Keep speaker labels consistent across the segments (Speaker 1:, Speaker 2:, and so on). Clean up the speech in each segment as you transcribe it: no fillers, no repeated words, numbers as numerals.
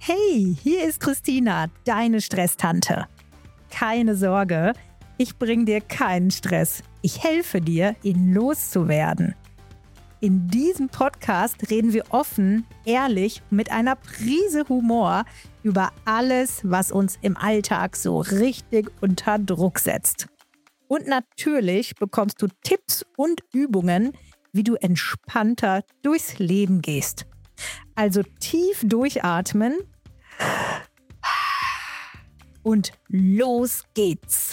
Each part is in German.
Speaker 1: Hey, hier ist Christina, deine Stresstante. Keine Sorge, ich bringe dir keinen Stress. Ich helfe dir, ihn loszuwerden. In diesem Podcast reden wir offen, ehrlich, mit einer Prise Humor über alles, was uns im Alltag so richtig unter Druck setzt. Und natürlich bekommst du Tipps und Übungen, wie du entspannter durchs Leben gehst. Also tief durchatmen und los geht's.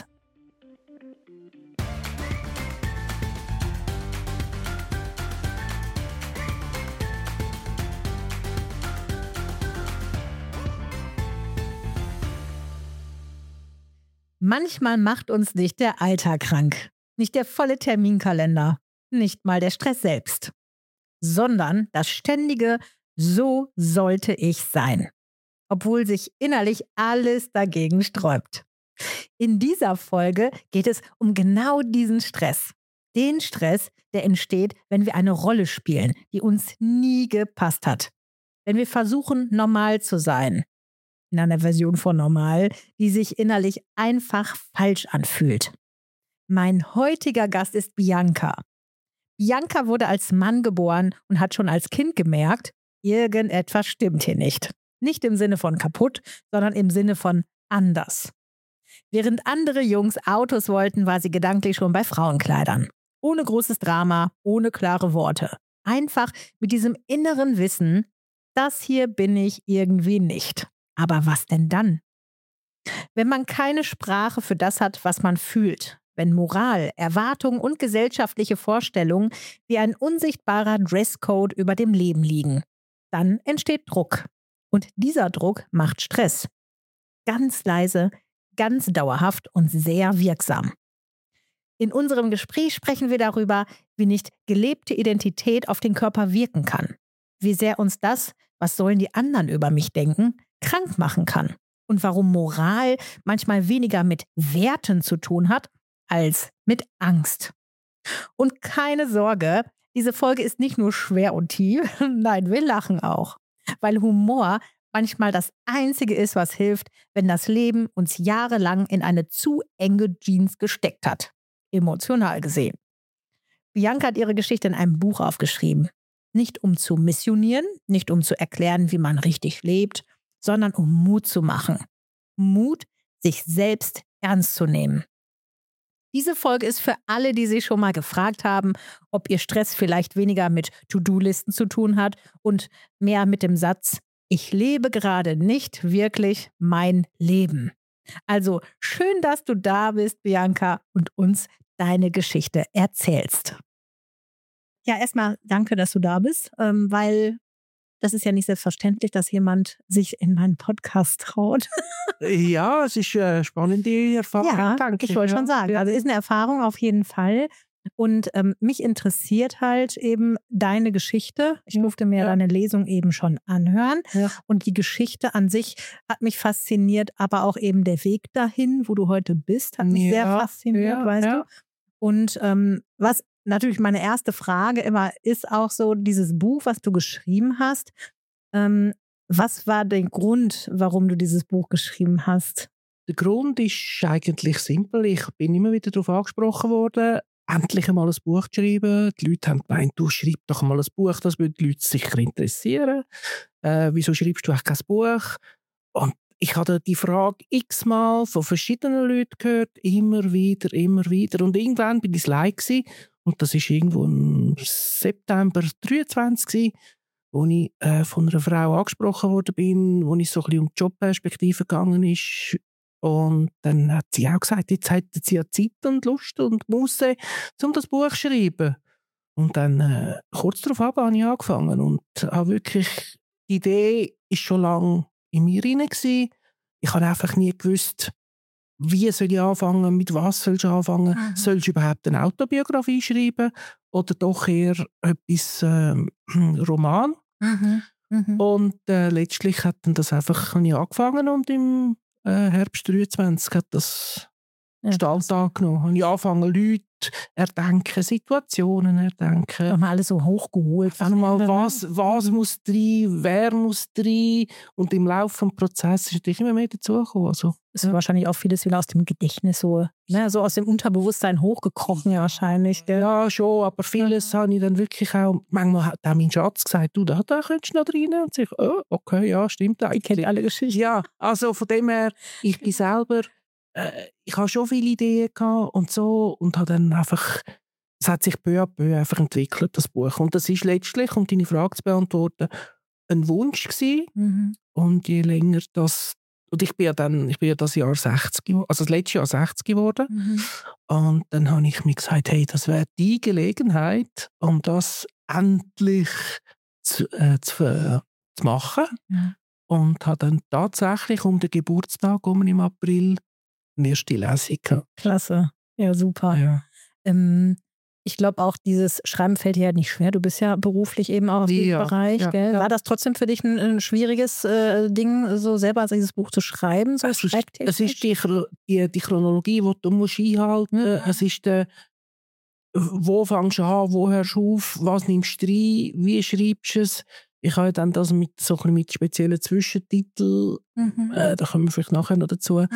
Speaker 1: Manchmal macht uns nicht der Alltag krank, nicht der volle Terminkalender, nicht mal der Stress selbst, sondern das ständige "So sollte ich sein", obwohl sich innerlich alles dagegen sträubt. In dieser Folge geht es um genau diesen Stress. Den Stress, der entsteht, wenn wir eine Rolle spielen, die uns nie gepasst hat. Wenn wir versuchen, normal zu sein. In einer Version von normal, die sich innerlich einfach falsch anfühlt. Mein heutiger Gast ist Bianca. Bianca wurde als Mann geboren und hat schon als Kind gemerkt, irgendetwas stimmt hier nicht. Nicht im Sinne von kaputt, sondern im Sinne von anders. Während andere Jungs Autos wollten, war sie gedanklich schon bei Frauenkleidern. Ohne großes Drama, ohne klare Worte. Einfach mit diesem inneren Wissen, das hier bin ich irgendwie nicht. Aber was denn dann? Wenn man keine Sprache für das hat, was man fühlt, wenn Moral, Erwartungen und gesellschaftliche Vorstellungen wie ein unsichtbarer Dresscode über dem Leben liegen, dann entsteht Druck. Und dieser Druck macht Stress. Ganz leise, ganz dauerhaft und sehr wirksam. In unserem Gespräch sprechen wir darüber, wie nicht gelebte Identität auf den Körper wirken kann. Wie sehr uns das, was sollen die anderen über mich denken, krank machen kann. Und warum Moral manchmal weniger mit Werten zu tun hat, als mit Angst. Und keine Sorge, diese Folge ist nicht nur schwer und tief, nein, wir lachen auch. Weil Humor manchmal das Einzige ist, was hilft, wenn das Leben uns jahrelang in eine zu enge Jeans gesteckt hat. Emotional gesehen. Bianca hat ihre Geschichte in einem Buch aufgeschrieben. Nicht um zu missionieren, nicht um zu erklären, wie man richtig lebt, sondern um Mut zu machen. Mut, sich selbst ernst zu nehmen. Diese Folge ist für alle, die sich schon mal gefragt haben, ob ihr Stress vielleicht weniger mit To-Do-Listen zu tun hat und mehr mit dem Satz, ich lebe gerade nicht wirklich mein Leben. Also schön, dass du da bist, Bianca, und uns deine Geschichte erzählst. Ja, erstmal danke, dass du da bist, weil das ist ja nicht selbstverständlich, dass jemand sich in meinen Podcast traut.
Speaker 2: Ja, es ist eine spannende Erfahrung.
Speaker 1: Ja,
Speaker 2: denke
Speaker 1: ich wollte schon sagen. Also ist eine Erfahrung auf jeden Fall. Und mich interessiert halt eben deine Geschichte. Ich durfte mir deine Lesung eben schon anhören. Ja. Und die Geschichte an sich hat mich fasziniert, aber auch eben der Weg dahin, wo du heute bist, hat mich sehr fasziniert, weißt du. Und was natürlich meine erste Frage immer ist auch so, dieses Buch, was du geschrieben hast. Was war der Grund, warum du dieses Buch geschrieben hast?
Speaker 2: Der Grund ist eigentlich simpel. Ich bin immer wieder darauf angesprochen worden, endlich einmal ein Buch zu schreiben. Die Leute haben gemeint, du schreib doch mal ein Buch, das würde die Leute sicher interessieren. Wieso schreibst du eigentlich kein Buch? Und ich habe die Frage x-mal von verschiedenen Leuten gehört, immer wieder. Und irgendwann bin ich es leid gewesen. Und das war irgendwo im September 23, wo ich von einer Frau angesprochen worden bin, wo es so ein bisschen um die Jobperspektive gegangen ist. Und dann hat sie auch gesagt, jetzt hätten sie ja Zeit und Lust und Muße, um das Buch zu schreiben. Und dann kurz darauf habe ich angefangen und habe wirklich, die Idee ist schon lange in mir rein gewesen. Ich habe einfach nie gewusst, wie soll ich anfangen, mit was soll ich anfangen? Mhm. Soll ich überhaupt eine Autobiografie schreiben oder doch eher etwas Roman?
Speaker 1: Mhm. Mhm.
Speaker 2: Und letztlich hat dann das einfach angefangen und im Herbst 23 hat das Gestalt angenommen. Habe ich angefangen, Leute erdenken, Situationen erdenken.
Speaker 1: Nochmal alles so hochgeholt.
Speaker 2: Einmal, was muss rein, wer muss rein. Und im Laufe des Prozesses ist natürlich immer mehr dazugekommen. Also,
Speaker 1: ist wahrscheinlich auch vieles wieder aus dem Gedächtnis so, ne? So aus dem Unterbewusstsein hochgekrochen ja wahrscheinlich. Gell?
Speaker 2: Ja, schon, aber vieles habe ich dann wirklich auch, manchmal hat auch mein Schatz gesagt, da könntest du noch rein. Und ich, okay, ja, stimmt. Ich kenne alle Geschichten. Ja, also von dem her, ich bin selber, ich habe schon viele Ideen gehabt und so und habe dann einfach, es hat sich peu à peu einfach entwickelt, das Buch. Und das ist letztlich, um deine Frage zu beantworten, ein Wunsch gewesen.
Speaker 1: Mhm.
Speaker 2: Und je länger das, und ich bin ja das Jahr 60, also das letzte Jahr 60 geworden.
Speaker 1: Mhm.
Speaker 2: Und dann habe ich mir gesagt, hey, das wäre die Gelegenheit, um das endlich zu machen.
Speaker 1: Ja.
Speaker 2: Und habe dann tatsächlich um den Geburtstag im April eine erste Lesung gehabt.
Speaker 1: Klasse. Ja, super.
Speaker 2: Ja.
Speaker 1: Ich glaube auch, dieses Schreiben fällt dir ja nicht schwer. Du bist ja beruflich eben auch aus diesem Bereich.
Speaker 2: Ja,
Speaker 1: gell?
Speaker 2: ja.
Speaker 1: War das trotzdem für dich ein schwieriges Ding, so selber dieses Buch zu schreiben? So
Speaker 2: Es ist die Chronologie, die du musst einhalten musst. Es ist wo fängst du an, wo hörst du auf, was nimmst du rein, wie schreibst du es. Ich habe dann das mit speziellen Zwischentiteln, da kommen wir vielleicht nachher noch dazu,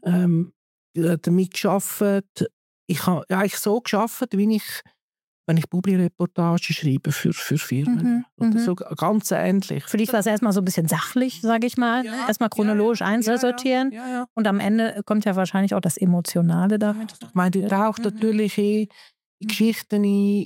Speaker 2: damit gearbeitet. Ich habe eigentlich so gearbeitet, wenn ich Publi-Reportagen schreibe für Firmen. Oder so ganz ähnlich.
Speaker 1: Für dich war es erstmal so ein bisschen sachlich, sage ich mal.
Speaker 2: Ja,
Speaker 1: erstmal chronologisch einsortieren.
Speaker 2: Ja.
Speaker 1: Und am Ende kommt ja wahrscheinlich auch das Emotionale damit.
Speaker 2: Ich meine, die taucht natürlich in Geschichten,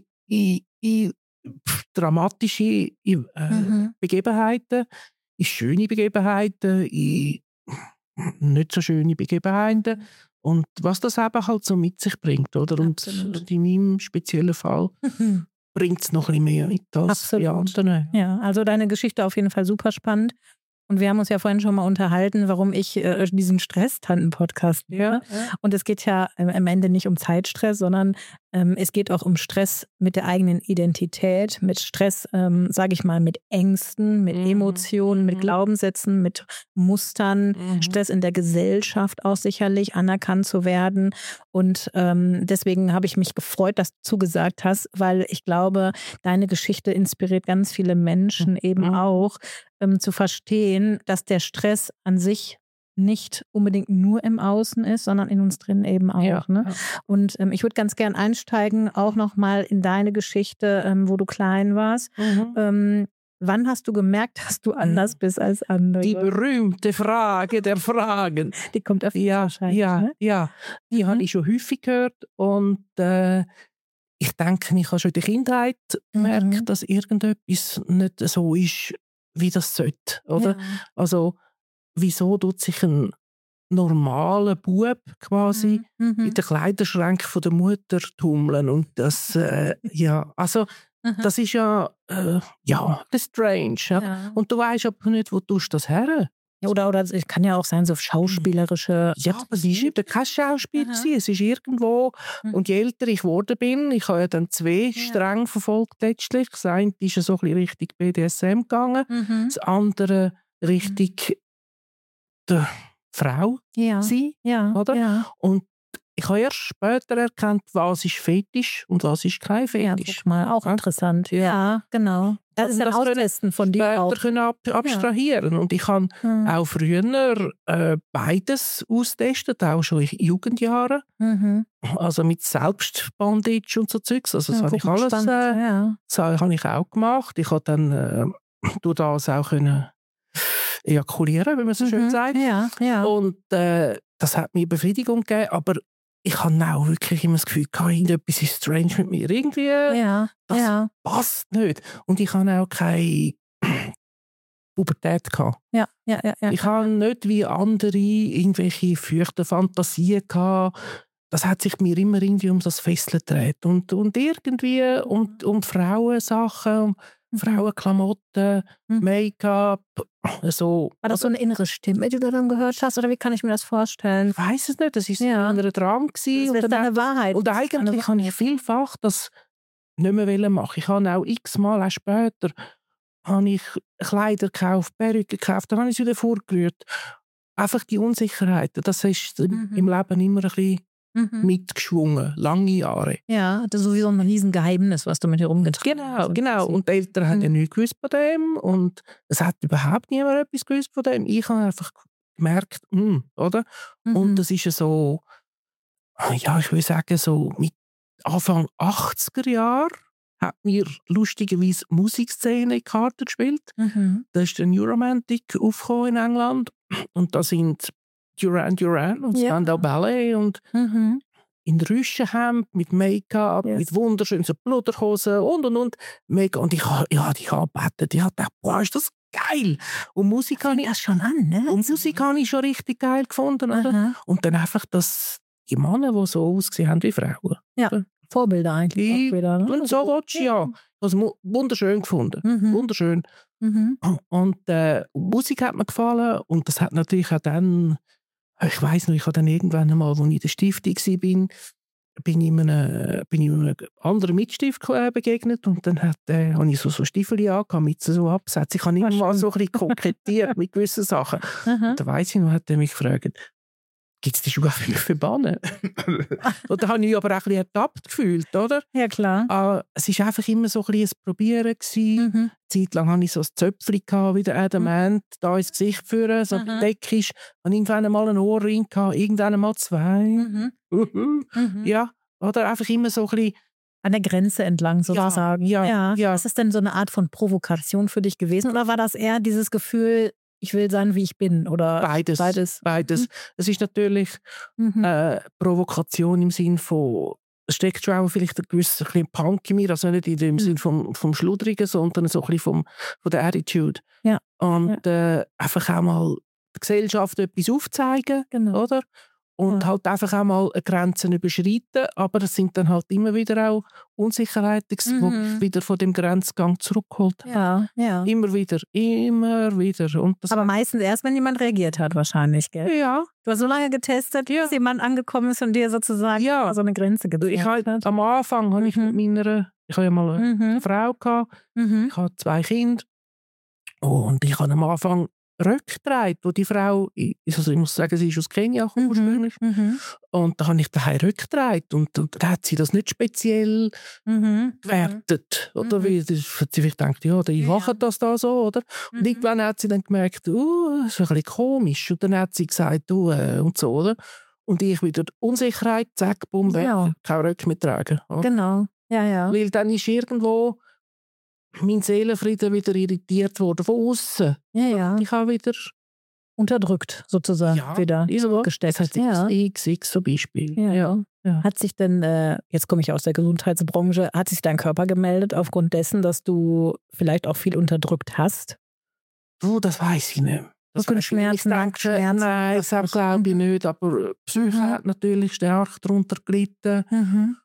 Speaker 2: in dramatische Begebenheiten, in schöne Begebenheiten, in nicht so schöne Begebenheiten. Und was das eben halt so mit sich bringt, oder? Und in meinem speziellen Fall bringt es noch ein bisschen mehr mit als bei anderen.
Speaker 1: Ja, also deine Geschichte auf jeden Fall super spannend. Und wir haben uns ja vorhin schon mal unterhalten, warum ich diesen Stress-Tanten-Podcast mache.
Speaker 2: Ja.
Speaker 1: Und es geht ja am Ende nicht um Zeitstress, sondern es geht auch um Stress mit der eigenen Identität, mit Stress, sage ich mal, mit Ängsten, mit Emotionen, mit Glaubenssätzen, mit Mustern, Stress in der Gesellschaft auch sicherlich anerkannt zu werden. Und deswegen habe ich mich gefreut, dass du zugesagt hast, weil ich glaube, deine Geschichte inspiriert ganz viele Menschen eben auch, zu verstehen, dass der Stress an sich nicht unbedingt nur im Außen ist, sondern in uns drin eben auch.
Speaker 2: Ja.
Speaker 1: Ne? Und ich würde ganz gern einsteigen, auch nochmal in deine Geschichte, wo du klein warst. Wann hast du gemerkt, dass du anders bist als andere?
Speaker 2: Die berühmte Frage der Fragen.
Speaker 1: Die kommt öfter wahrscheinlich. Ne?
Speaker 2: Ja, die habe ich schon häufig gehört. Und ich denke, ich habe schon in der Kindheit gemerkt, dass irgendetwas nicht so ist, wie das sollte. Oder?
Speaker 1: Ja.
Speaker 2: Also, wieso tut sich ein normaler Bub quasi in den Kleiderschrank von der Mutter tummeln? Und das, also, das ist ja, das strange. Ja? Und du weißt aber nicht, wo tust du das her?
Speaker 1: Ja, oder es kann ja auch sein, so schauspielerische.
Speaker 2: Ja, aber es war eben kein Schauspiel. Es ist irgendwo. Und je älter ich geworden bin, ich habe ja dann 2 Stränge verfolgt letztlich. Das eine ist ja so ein bisschen Richtung BDSM gegangen, das andere Richtung der Frau sein.
Speaker 1: Ja,
Speaker 2: oder?
Speaker 1: Ja.
Speaker 2: Und ich habe erst später erkannt, was ist Fetisch und was ist kein Fetisch.
Speaker 1: Ja, guck mal, auch interessant. Ja, genau. Das ist ein Austesten von dir auch.
Speaker 2: Später abstrahieren. Und ich habe auch früher beides austestet, auch schon in Jugendjahren. Also mit Selbstbondage und so Zeugs. Also das habe ich alles das habe ich auch gemacht. Ich habe dann durch das auch können ejakulieren, wie man so schön sagt.
Speaker 1: Ja.
Speaker 2: Und das hat mir Befriedigung gegeben, aber ich habe auch wirklich immer das Gefühl, irgendetwas ist strange mit mir. Irgendwie, das passt nicht. Und ich habe auch keine Pubertät gehabt.
Speaker 1: Ja.
Speaker 2: Ich habe nicht wie andere irgendwelche feuchten Fantasien gehabt. Das hat sich mir immer irgendwie um das Fesseln gedreht. Und irgendwie um Frauensachen, Frauenklamotten, Make-up, so.
Speaker 1: War das so eine innere Stimme, die du dann gehört hast? Oder wie kann ich mir das vorstellen?
Speaker 2: Ich weiss es nicht, das war ein anderer Drang.
Speaker 1: Das ist deine Wahrheit.
Speaker 2: Und eigentlich habe ich vielfach das nicht mehr machen. Ich habe auch x-mal, auch später, habe ich Kleider gekauft, Perücken gekauft, dann habe ich es wieder vorgerührt. Einfach die Unsicherheit, das ist im Leben immer ein bisschen mitgeschwungen, lange Jahre.
Speaker 1: Ja, das ist sowieso ein Riesengeheimnis, was du mit herumgetragen hast.
Speaker 2: Genau. Und die Eltern haben ja nichts gewusst von dem und es hat überhaupt niemand etwas gewusst von dem. Ich habe einfach gemerkt, oder? Und das ist ja so, ja, ich würde sagen, so mit Anfang 80er Jahre hat mir lustigerweise Musikszene in die Karten gespielt. Da ist der New Romantic aufgekommen in England und da sind Duran Duran und Spandau Ballet und in Rüschenhemd, mit Make-up, mit wunderschönen Bluderhosen und. Mega. Und ich habe angebetet. Ich habe gedacht, boah, ist das geil. Und Musik habe ich
Speaker 1: das schon an, ne?
Speaker 2: Und Musik habe ich schon richtig geil gefunden. Oder? Und dann einfach die Männer, die so ausgesehen haben wie Frauen.
Speaker 1: Ja, Vorbilder eigentlich. Wieder, ne?
Speaker 2: Und so willst du, ja. Also wunderschön gefunden. Wunderschön. Und Musik hat mir gefallen. Und das hat natürlich auch dann, ich weiss noch, ich habe dann irgendwann einmal, als ich in der Stiftung war, bin ich einem anderen Mitstift begegnet und dann habe ich so Stiefel angehabt mit so Absätzen. Ich habe immer mal so ein bisschen kokettiert mit gewissen Sachen. Da weiss ich noch, hat er mich gefragt, gibt es die Schuhe für Bannen? Und da habe ich mich aber auch ein bisschen ertappt gefühlt, oder?
Speaker 1: Ja, klar.
Speaker 2: Es war einfach immer so ein bisschen ein Probieren gewesen. Eine Zeit lang hatte ich so ein Zöpfchen wie der Adamant, da ins Gesicht führen, so bedeckisch. Und irgendwann einmal einen Ohrring gehabt, irgendwann einmal 2. Ja, oder einfach immer so ein bisschen
Speaker 1: an der Grenze entlang sozusagen. Ja. Ist das denn so eine Art von Provokation für dich gewesen? Oder war das eher dieses Gefühl, ich will sein, wie ich bin? Oder
Speaker 2: beides. Es ist natürlich Provokation im Sinn von, es steckt schon auch vielleicht ein gewisser Punk in mir, also nicht in dem Sinn vom Schludrigen, sondern so ein bisschen von der Attitude.
Speaker 1: Ja.
Speaker 2: Und einfach auch mal der Gesellschaft etwas aufzeigen, oder? Und halt einfach auch mal Grenzen überschreiten, aber es sind dann halt immer wieder auch Unsicherheiten, die wieder von dem Grenzgang zurückholt.
Speaker 1: Ja.
Speaker 2: Immer wieder. Und das
Speaker 1: aber meistens erst, wenn jemand reagiert hat wahrscheinlich, gell?
Speaker 2: Ja.
Speaker 1: Du hast so lange getestet, bis jemand angekommen ist und dir sozusagen so eine Grenze gezeigt hat.
Speaker 2: Am Anfang habe ich mit ich habe ja mal eine Frau gehabt, ich habe 2 Kinder und ich habe am Anfang Röcke getragen, wo die Frau, also ich muss sagen, sie ist aus Kenia ursprünglich, und da habe ich daheim Röcke getragen und da hat sie das nicht speziell gewertet, oder? Wie, sie vielleicht denkt, ja, die machen das da so, oder? Und irgendwann hat sie dann gemerkt, das ist ein bisschen komisch, und dann hat sie gesagt, und so, oder? Und ich wieder Unsicherheit, zack, bumm, weg, kein Röcke mehr tragen. Oder?
Speaker 1: Genau, ja.
Speaker 2: Weil dann ist irgendwo mein Seelenfrieden wieder irritiert worden von außen.
Speaker 1: Ja.
Speaker 2: Ich habe wieder
Speaker 1: unterdrückt, sozusagen, wieder gesteckt.
Speaker 2: Das heißt, XX zum Beispiel.
Speaker 1: Ja. Hat sich denn, jetzt komme ich aus der Gesundheitsbranche, hat sich dein Körper gemeldet aufgrund dessen, dass du vielleicht auch viel unterdrückt hast?
Speaker 2: Das weiß ich nicht.
Speaker 1: Das für Schmerzen?
Speaker 2: Nein, das glaube ich nicht. Aber Psyche hat natürlich stark darunter gelitten.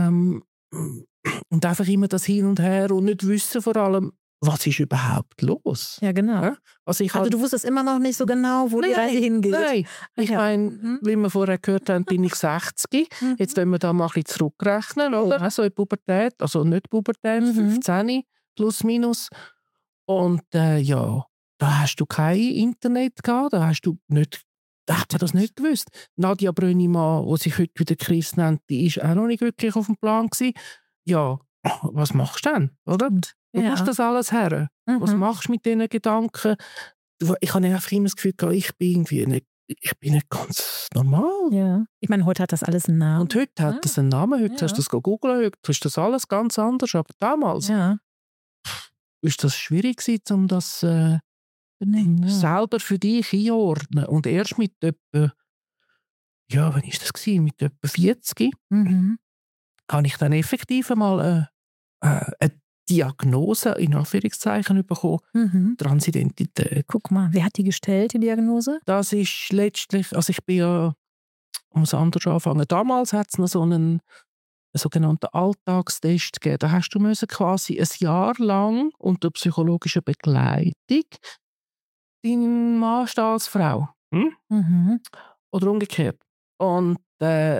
Speaker 2: Und einfach immer das Hin und Her und nicht wissen vor allem, was ist überhaupt los?
Speaker 1: Ja, genau. Ja?
Speaker 2: Also
Speaker 1: du wusstest immer noch nicht so genau, wo die Reise hingeht?
Speaker 2: Nein, ich meine, wie wir vorher gehört haben, bin ich 60. Jetzt können wir da mal ein bisschen zurückrechnen, oder? Also in Pubertät, also nicht Pubertät, 15 plus minus. Und da hast du kein Internet gehabt, da hast du nicht, da hat man das nicht gewusst. Nadja Brönnimann, die sich heute wieder Chris nennt, die ist auch noch nicht wirklich auf dem Plan gewesen. Ja, was machst du denn, oder? Du machst das alles her. Was machst du mit diesen Gedanken? Ich habe einfach immer das Gefühl, ich bin nicht ganz normal.
Speaker 1: Ja. Ich meine, heute hat das alles einen Namen.
Speaker 2: Und heute hat das einen Namen. Heute hast du das googeln, heute ist das alles ganz anders. Aber damals ist das schwierig gewesen, um das selber für dich einordnen. Und erst mit etwa, wann war das gewesen? Mit etwa 40 habe ich dann effektiv einmal eine Diagnose, in Anführungszeichen, bekommen. Transidentität.
Speaker 1: Guck mal, wer hat die gestellt, die Diagnose?
Speaker 2: Das ist letztlich, also ich bin ja, muss anders anfangen. Damals hat es noch so einen sogenannten Alltagstest gegeben. Da hast du quasi ein Jahr lang unter psychologischer Begleitung deinen Mann stehen als Frau. Oder umgekehrt. Und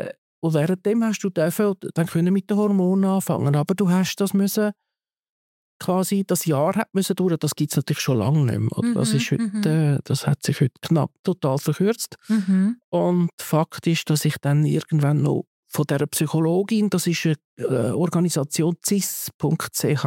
Speaker 2: währenddem hast du dann mit den Hormonen anfangen. Aber du hast das quasi das Jahr hat müssen durch, das gibt es natürlich schon lange nicht mehr. Oder? Das ist heute, das hat sich heute knapp total verkürzt. Und Fakt ist, dass ich dann irgendwann noch von dieser Psychologin, das ist eine Organisation cis.ch.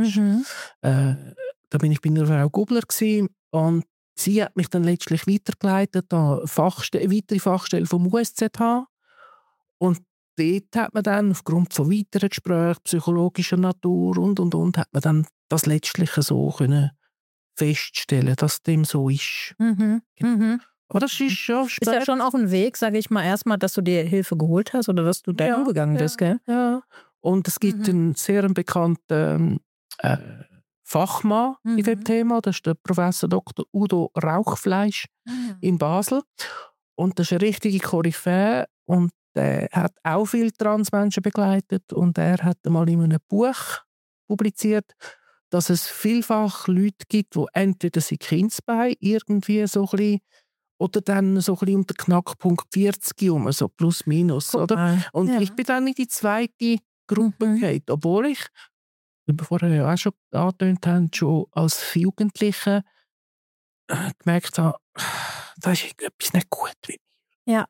Speaker 2: Da bin ich bei einer Frau Gubler gewesen, und sie hat mich dann letztlich weitergeleitet an eine weitere Fachstelle vom USZH. Und dort hat man dann aufgrund von weiteren Gesprächen psychologischer Natur und, hat man dann das Letztliche so können feststellen, dass dem so ist. Aber das ist schon
Speaker 1: Ist ja schon auf dem Weg, sage ich mal, erstmal, dass du dir Hilfe geholt hast oder dass du da umgegangen bist, gell?
Speaker 2: Ja. Und es gibt einen sehr bekannten Fachmann in diesem Thema, das ist der Professor Dr. Udo Rauchfleisch in Basel. Und das ist eine richtige Koryphäe und der hat auch viele Transmenschen begleitet und er hat einmal in einem Buch publiziert, dass es vielfach Leute gibt, die entweder sie Kindsbein irgendwie so ein bisschen oder dann so ein bisschen um den Knackpunkt 40 herum, so plus minus. Oder? Und ich bin dann in die zweite Gruppe gegangen, obwohl ich, wie wir vorher ja auch schon angetönt haben, schon als Jugendliche gemerkt habe, da ist etwas nicht gut mit mir.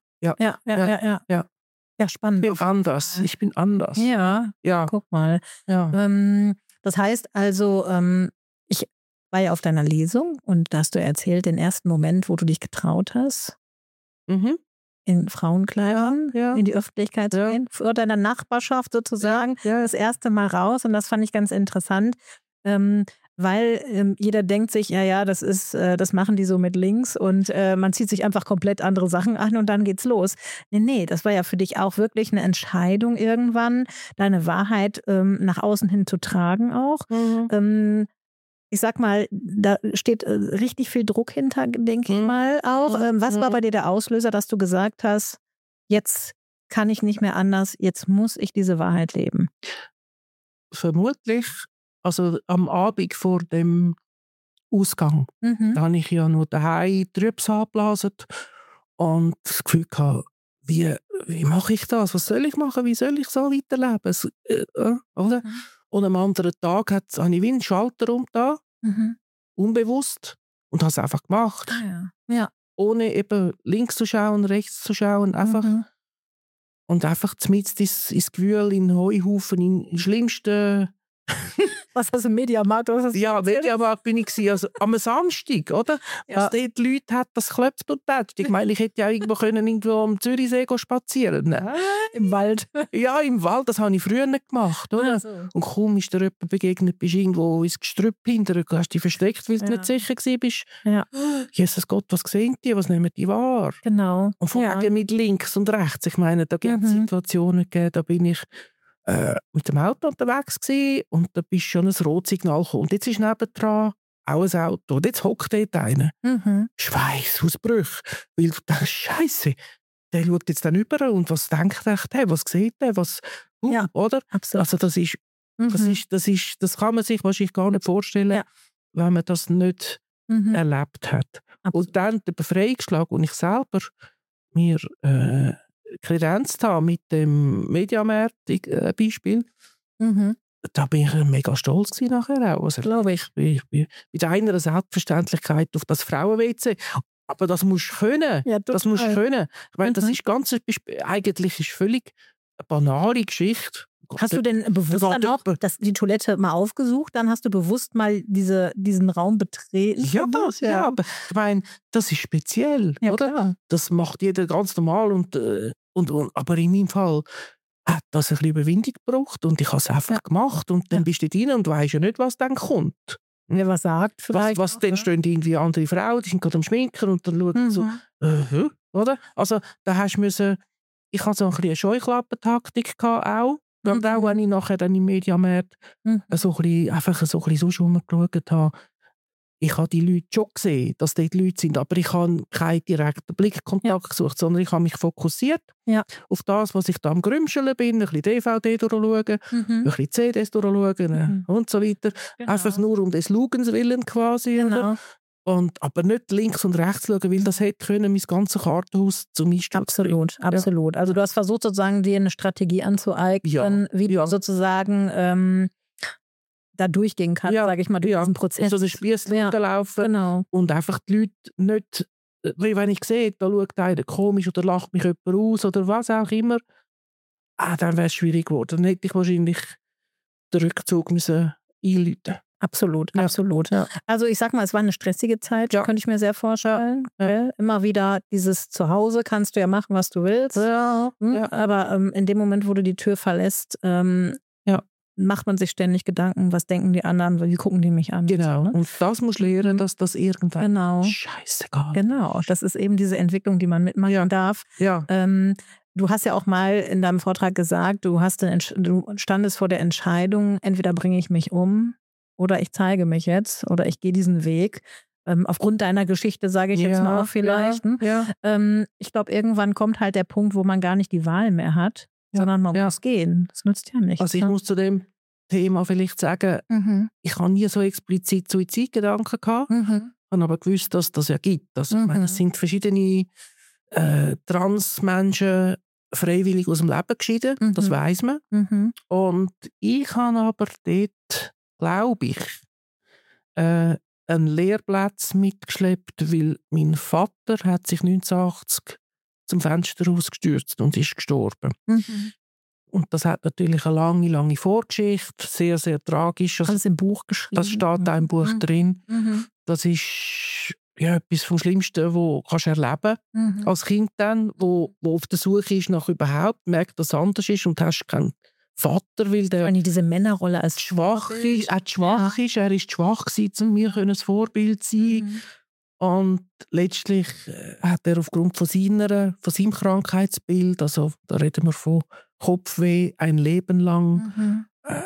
Speaker 1: Ja, spannend.
Speaker 2: Ich bin anders.
Speaker 1: Ja. Guck mal.
Speaker 2: Ja.
Speaker 1: Das heißt also, ich war ja auf deiner Lesung und da hast du erzählt, den ersten Moment, wo du dich getraut hast, in Frauenkleidern in die Öffentlichkeit zu gehen, vor deiner Nachbarschaft sozusagen, das erste Mal raus. Und das fand ich ganz interessant, weil jeder denkt sich, das machen die so mit links und man zieht sich einfach komplett andere Sachen an und dann geht's los. Nee, das war ja für dich auch wirklich eine Entscheidung irgendwann, deine Wahrheit nach außen hin zu tragen auch. Ich sag mal, da steht richtig viel Druck hinter, denke ich mal auch. Was war bei dir der Auslöser, dass du gesagt hast, jetzt kann ich nicht mehr anders, jetzt muss ich diese Wahrheit leben?
Speaker 2: Vermutlich, also am Abend vor dem Ausgang, da habe ich ja nur daheim Trübsal geblasen und das Gefühl gehabt, wie mache ich das? Was soll ich machen? Wie soll ich so weiterleben? Oder? Und am anderen Tag habe ich wie einen Schalter umgetan, unbewusst, und habe es einfach gemacht.
Speaker 1: Ja.
Speaker 2: Ohne eben links zu schauen, rechts zu schauen, einfach. Und einfach mitten ins Gewühl, in den Heuhaufen, in den schlimmsten...
Speaker 1: Was hast du im Mediamarkt?
Speaker 2: Ja, Mediamarkt bin ich gewesen, also am Samstag, oder? Was dort Leute hat, das klopft und tätscht. Ich meine, ich hätte ja irgendwo am Zürichsee spazieren. Nein.
Speaker 1: Im Wald?
Speaker 2: Ja, im Wald, das habe ich früher nicht gemacht, oder?
Speaker 1: So.
Speaker 2: Und kaum ist dir jemand begegnet, bist du irgendwo ins Gestrüpp hinter, hast dich versteckt, weil du nicht sicher warst.
Speaker 1: Ja.
Speaker 2: Jesus Gott, was sehen die, was nehmen die wahr?
Speaker 1: Genau.
Speaker 2: Und vor allem mit links und rechts. Ich meine, da gibt es Situationen gegeben, da bin ich mit dem Auto unterwegs gewesen, und da bist schon ein Rotsignal gekommen. Und jetzt ist nebendran auch ein Auto. Und jetzt hockt dort einer. Schweißausbrüche. Weil du denkst, Scheisse, der schaut jetzt dann rüber und was denkt der? Was sieht der? Oder?
Speaker 1: Absolut.
Speaker 2: Also das kann man sich wahrscheinlich gar nicht vorstellen, wenn man das nicht erlebt hat.
Speaker 1: Absolut.
Speaker 2: Und dann der Befreiungsschlag, und ich selber mir kredenzt habe mit dem Mediamarkt-Beispiel, da bin ich mega stolz gewesen nachher auch. Also,
Speaker 1: glaube ich.
Speaker 2: Mit einer Selbstverständlichkeit auf das Frauen-WC. Aber das musst du können. Ja, das musst du können. Ich meine, das ist eigentlich ist völlig eine banale Geschichte.
Speaker 1: Hast du denn bewusst dann auch die Toilette mal aufgesucht? Dann hast du bewusst mal diesen Raum betreten?
Speaker 2: Ja, aber ich meine, das ist speziell, oder? Klar. Das macht jeder ganz normal aber in meinem Fall hat das ein bisschen Überwindung gebraucht und ich habe es einfach gemacht und dann bist du drin und weisst ja nicht, was dann kommt.
Speaker 1: Wer was sagt vielleicht.
Speaker 2: Was dann stehen irgendwie andere Frauen, die sind gerade am Schminken und dann schauen so, oder? Also da hast du müssen, ich hatte so ein bisschen eine Scheuklappentaktik auch. Und auch wenn ich nachher dann im Mediamarkt so ein bisschen sonst rumgeschaut habe, ich habe die Leute schon gesehen, dass dort Leute sind, aber ich habe keinen direkten Blickkontakt gesucht, sondern ich habe mich fokussiert auf das, was ich da am Grümscheln bin, ein bisschen DVD durchschauen, ein bisschen CDs durchschauen und so weiter. Genau. Einfach nur um des Lugens willen quasi. Genau. Aber nicht links und rechts schauen, weil das hätte können mein ganzes Kartenhaus zum Einsturz bringen.
Speaker 1: Absolut. Also du hast versucht sozusagen dir eine Strategie anzueignen, wie du sozusagen da durchgehen kann, sage ich mal, durch diesen Prozess.
Speaker 2: So den Spiess laufen
Speaker 1: genau.
Speaker 2: und einfach die Leute nicht, wie wenn ich sehe, da schaut einer komisch oder lacht mich jemand aus oder was auch immer, dann wäre es schwierig geworden. Dann hätte ich wahrscheinlich den Rückzug müssen einläuten.
Speaker 1: Absolut, absolut. Ja. Also ich sag mal, es war eine stressige Zeit, könnte ich mir sehr vorstellen. Ja. Immer wieder dieses Zuhause kannst du ja machen, was du willst. Aber in dem Moment, wo du die Tür verlässt, macht man sich ständig Gedanken, was denken die anderen, wie gucken die mich an.
Speaker 2: Genau,
Speaker 1: so, ne?
Speaker 2: und das muss lernen, dass das irgendwann
Speaker 1: scheißegal. Genau, das ist eben diese Entwicklung, die man mitmachen darf.
Speaker 2: Ja.
Speaker 1: Du hast ja auch mal in deinem Vortrag gesagt, du standest vor der Entscheidung, entweder bringe ich mich um oder ich zeige mich jetzt oder ich gehe diesen Weg. Aufgrund deiner Geschichte sage ich jetzt mal auch vielleicht. Ich glaube, irgendwann kommt halt der Punkt, wo man gar nicht die Wahl mehr hat, sondern man muss gehen. Das nützt ja nichts.
Speaker 2: Also ich muss zu dem Thema vielleicht sagen, ich habe nie so explizit Suizidgedanken gehabt, habe aber gewusst, dass das ja gibt. Also, ich meine, es sind verschiedene Transmenschen freiwillig aus dem Leben geschieden, das weiss man. Und ich habe aber dort, glaube ich, einen Lehrplatz mitgeschleppt, weil mein Vater hat sich 1980 zum Fenster rausgestürzt und ist gestorben. Und das hat natürlich eine lange, lange Vorgeschichte, sehr, sehr tragisch.
Speaker 1: Alles im Buch geschrieben?
Speaker 2: Das steht auch im Buch drin. Das ist etwas vom Schlimmsten, was du erleben kannst als Kind dann, wo auf der Suche ist nach überhaupt, merkt, dass es anders ist und hast keinen Vater, weil der
Speaker 1: diese Männerrolle als
Speaker 2: schwach ist. Er war schwach gewesen, um mir ein Vorbild zu sein. Und letztlich hat er aufgrund von seinem Krankheitsbild, also da reden wir von Kopfweh ein Leben lang,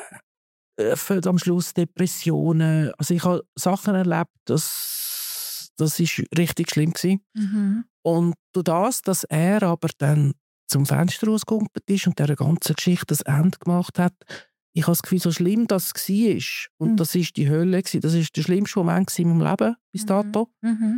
Speaker 2: am Schluss Depressionen. Also ich habe Sachen erlebt, das ist richtig schlimm gewesen. Und durch das, dass er aber dann zum Fenster rausgekommen ist und dieser ganzen Geschichte das Ende gemacht hat, ich habe das Gefühl, so schlimm das war, und das war die Hölle, das war der schlimmste Moment in meinem Leben bis dato,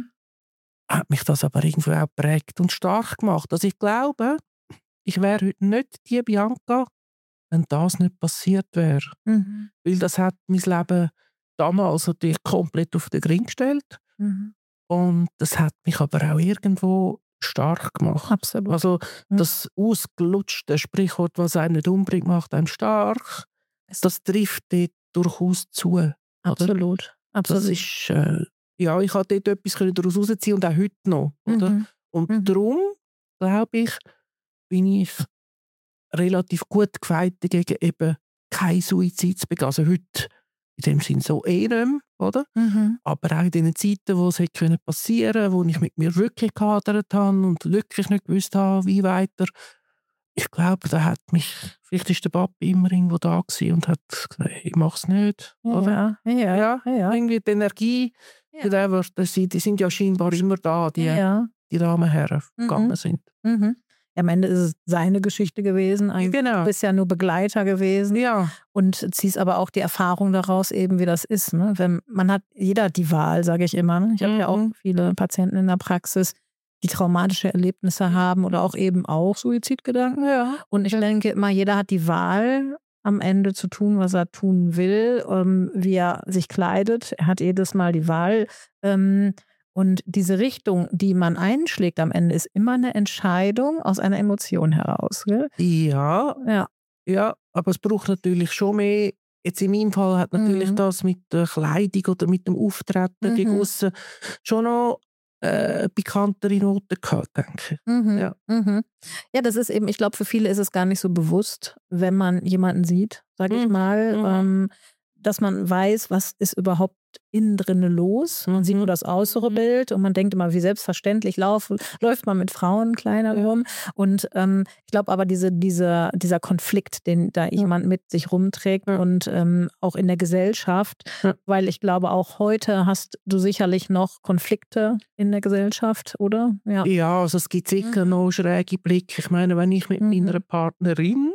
Speaker 2: hat mich das aber irgendwie auch geprägt und stark gemacht. Also ich glaube, ich wäre heute nicht die Bianca, wenn das nicht passiert wäre. Weil das hat mein Leben damals natürlich komplett auf den Grind gestellt. Und das hat mich aber auch irgendwo stark gemacht.
Speaker 1: Absolut.
Speaker 2: Also das ausgelutschte Sprichwort, was einen nicht umbringt, macht einen stark. Das trifft dort durchaus zu.
Speaker 1: Absolut.
Speaker 2: Das ist, ich konnte dort etwas daraus herausziehen und auch heute noch. Oder? Und darum, glaube ich, bin ich relativ gut gefeit dagegen, eben kein Suizid zu begehen. Also heute in dem Sinn so nicht mehr, oder? Aber auch in den Zeiten, wo es hätte passieren können, wo ich mit mir wirklich gehadert habe und wirklich nicht gewusst habe, wie weiter. Ich glaube, da hat mich, vielleicht ist der Papi immer irgendwo da gewesen und hat gesagt, ich mache es nicht. Oder? Ja. Irgendwie die Energie, die sind ja scheinbar immer da, die Damenherren gegangen sind.
Speaker 1: Am Ende ist es seine Geschichte gewesen. Du bist ja nur Begleiter gewesen und ziehst aber auch die Erfahrung daraus, eben wie das ist. Ne? Jeder hat die Wahl, sage ich immer. Ne? Ich habe ja auch viele Patienten in der Praxis, die traumatische Erlebnisse haben oder auch eben auch Suizidgedanken. Und ich denke immer, jeder hat die Wahl, am Ende zu tun, was er tun will, wie er sich kleidet. Er hat jedes Mal die Wahl. Und diese Richtung, die man einschlägt am Ende, ist immer eine Entscheidung aus einer Emotion heraus. Gell?
Speaker 2: Ja, aber es braucht natürlich schon mehr. Jetzt in meinem Fall hat natürlich das mit der Kleidung oder mit dem Auftreten gegen aussen schon noch bekanntere Noten gehabt, denke ich.
Speaker 1: Ja, das ist eben, ich glaube, für viele ist es gar nicht so bewusst, wenn man jemanden sieht, sage ich mal, dass man weiß, was ist überhaupt innen drin los. Man sieht nur das äußere Bild und man denkt immer, wie selbstverständlich läuft man mit Frauenkleidern rum. Und ich glaube aber, dieser Konflikt, den da jemand mit sich rumträgt und auch in der Gesellschaft, weil ich glaube, auch heute hast du sicherlich noch Konflikte in der Gesellschaft, oder?
Speaker 2: Ja, also es gibt sicher noch schräge Blicke. Ich meine, wenn ich mit meiner Partnerin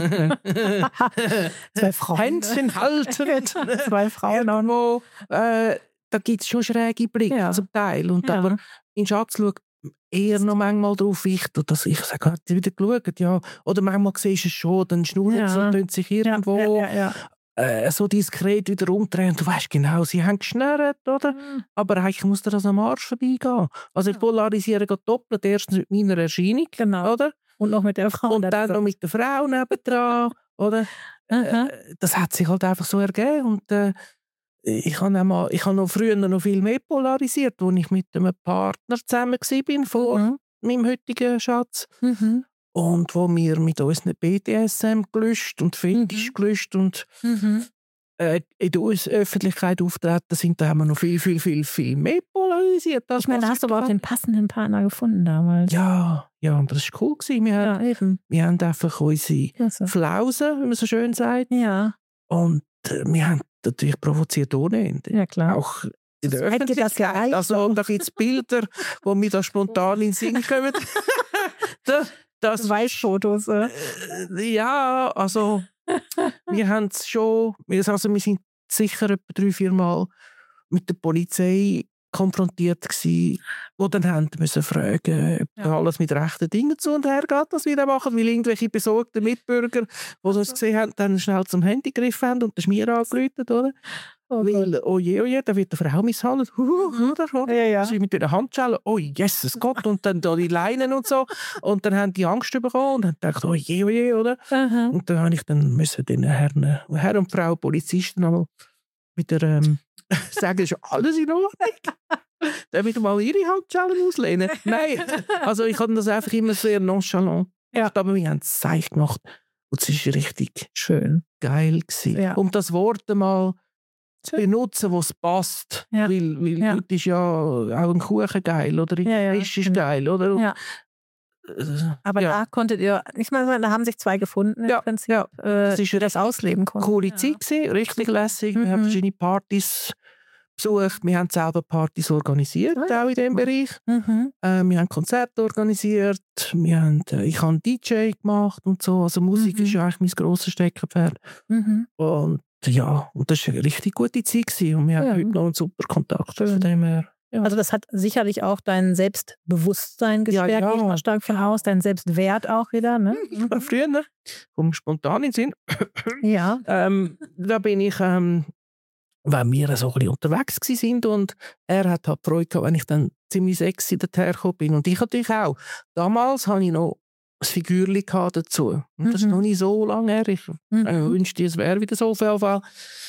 Speaker 1: zwei Frauen
Speaker 2: Händchen halten,
Speaker 1: zwei Frauen
Speaker 2: irgendwo, da gibt es schon schräge Blicke zum Teil. Und aber mein Schatz schaut eher noch manchmal darauf, ich sage, hat sie wieder geschaut? Ja. Oder manchmal siehst du es schon, dann schnurrt es und tönt sich irgendwo. so diskret wieder umdrehen. Du weißt genau, sie haben geschnurrt, oder? Aber eigentlich muss dir das am Arsch vorbeigehen. Also ich polarisiere gerade doppelt. Erstens mit meiner Erscheinung, oder?
Speaker 1: Und noch mit der Frau.
Speaker 2: Und dann noch mit der Frau nebendran, oder? Das hat sich halt einfach so ergeben. Und ich habe noch früher noch viel mehr polarisiert, als ich mit einem Partner zusammen war, vor meinem heutigen Schatz. Und wo wir mit unseren BDSM gelöscht und Fetisch gelöscht und in der Öffentlichkeit auftreten sind, da haben wir noch viel, viel, viel, viel mehr polarisiert.
Speaker 1: Ich meine, da hast du aber auch den passenden Partner gefunden damals.
Speaker 2: Ja, und das war cool gewesen. Wir haben einfach unsere Flausen, wie man so schön sagt.
Speaker 1: Ja.
Speaker 2: Und wir haben natürlich provoziert ohne Ende.
Speaker 1: Ja, klar.
Speaker 2: Auch in der Öffentlichkeit. Also, da gibt es Bilder, die mir da spontan in den Sinn kommen. Das
Speaker 1: Weißfotos.
Speaker 2: Ja, also wir haben es schon, wir sind sicher etwa 3-4 Mal mit der Polizei konfrontiert gewesen, die dann haben müssen fragen, ob da alles mit rechten Dingen zu und her geht, was wir da machen, weil irgendwelche besorgten Mitbürger, die uns gesehen haben, dann schnell zum Handy gegriffen haben und den Schmier angerufen, oder? Weil, oh je, da wird eine Frau misshandelt. Oder?
Speaker 1: Ja.
Speaker 2: Sie mit den Handschellen, oh Jesus Gott, und dann da die Leinen und so. Und dann haben die Angst bekommen und haben gedacht, oh je, oder? Und dann habe ich den Herr und Frau Polizisten einmal wieder sagen, ist alles in Ordnung? Dann wieder mal ihre Handschellen auslehnen. Nein, also ich habe das einfach immer sehr nonchalant gemacht, aber wir haben es seich gemacht. Und es war richtig schön, geil gewesen.
Speaker 1: Ja.
Speaker 2: Um das Wort mal zu benutzen, wo es passt.
Speaker 1: Ja.
Speaker 2: Weil heute ist ja auch ein Kuchen geil oder ein Fisch ist geil, oder?
Speaker 1: Ja. Aber da konntet ihr, ich meine, da haben sich zwei gefunden im Prinzip, das ausleben konnten.
Speaker 2: Coole Zeit gewesen, richtig lässig. Wir haben verschiedene Partys besucht. Wir haben selber Partys organisiert, auch in diesem Bereich. Wir haben Konzerte organisiert. Ich habe einen DJ gemacht und so. Also Musik ist ja eigentlich mein grosses Steckenpferd. Und das war eine richtig gute Zeit gewesen. Und wir haben heute noch einen super Kontakt. Von dem her. Ja.
Speaker 1: Also das hat sicherlich auch dein Selbstbewusstsein gestärkt, gehe ich mal stark von aus, dein Selbstwert auch wieder. Ne?
Speaker 2: Früher, vom spontanen Sinn.
Speaker 1: Ja.
Speaker 2: Da bin ich, wenn wir so ein bisschen unterwegs waren und er hat halt Freude gehabt, wenn ich dann ziemlich sexy dahergekommen bin. Und ich natürlich auch. Damals hatte ich noch ein Figürchen dazu. Und das ist noch nicht so lange her. Ich wünschte, es wäre wieder so viel Fall.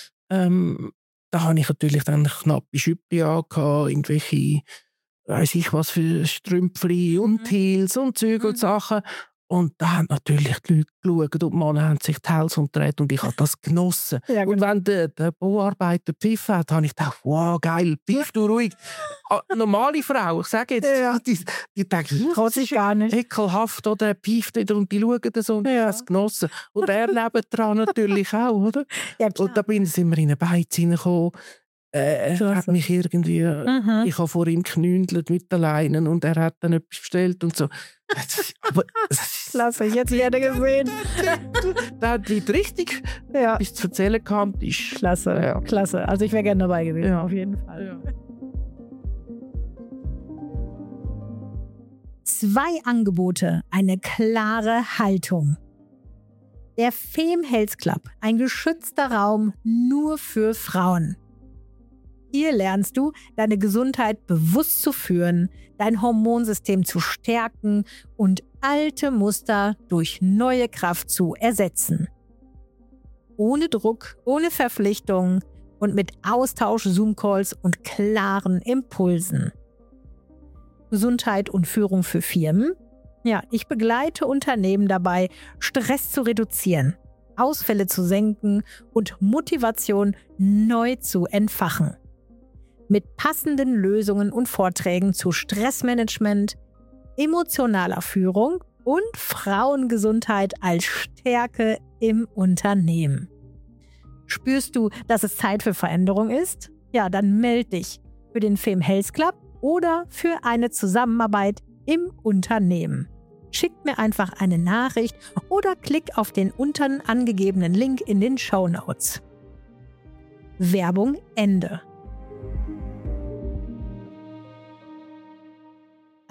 Speaker 2: Da habe ich natürlich dann knappe Schüppli angehabt, irgendwelche, weiss ich was für Strümpfli und Heels und Zeug und Sachen. Und da haben natürlich die Leute geschaut und die Männer haben sich die Hälse umgedreht und ich habe das genossen. Ja, und wenn der Bauarbeiter Pfiff hat, habe ich gedacht, wow, geil, pfiff du ruhig. Normale Frau, ich sage jetzt, die denken,
Speaker 1: das ist gar nicht
Speaker 2: ekelhaft, oder er pfifft wieder und die schauen das und ich habe es genossen. Und er nebendran natürlich auch, oder? Ja, und da sind wir in eine Beiz hineingekommen. Er hat mich irgendwie, ich habe vor ihm geknündelt mit den Leinen und er hat dann etwas bestellt und so. Aber
Speaker 1: klasse, jetzt werde gesehen.
Speaker 2: Da hat die richtig bis zu erzählen kam.
Speaker 1: Klasse, klasse. Also ich wäre gerne dabei gewesen, auf jeden Fall. Ja. 2 Angebote, eine klare Haltung. Der Fem Health Club, ein geschützter Raum nur für Frauen. Hier lernst du, deine Gesundheit bewusst zu führen, dein Hormonsystem zu stärken und alte Muster durch neue Kraft zu ersetzen. Ohne Druck, ohne Verpflichtungen und mit Austausch-Zoom-Calls und klaren Impulsen. Gesundheit und Führung für Firmen. Ja, ich begleite Unternehmen dabei, Stress zu reduzieren, Ausfälle zu senken und Motivation neu zu entfachen. Mit passenden Lösungen und Vorträgen zu Stressmanagement, emotionaler Führung und Frauengesundheit als Stärke im Unternehmen. Spürst du, dass es Zeit für Veränderung ist? Ja, dann melde dich für den Fem Health Club oder für eine Zusammenarbeit im Unternehmen. Schick mir einfach eine Nachricht oder klick auf den unten angegebenen Link in den Shownotes. Werbung Ende.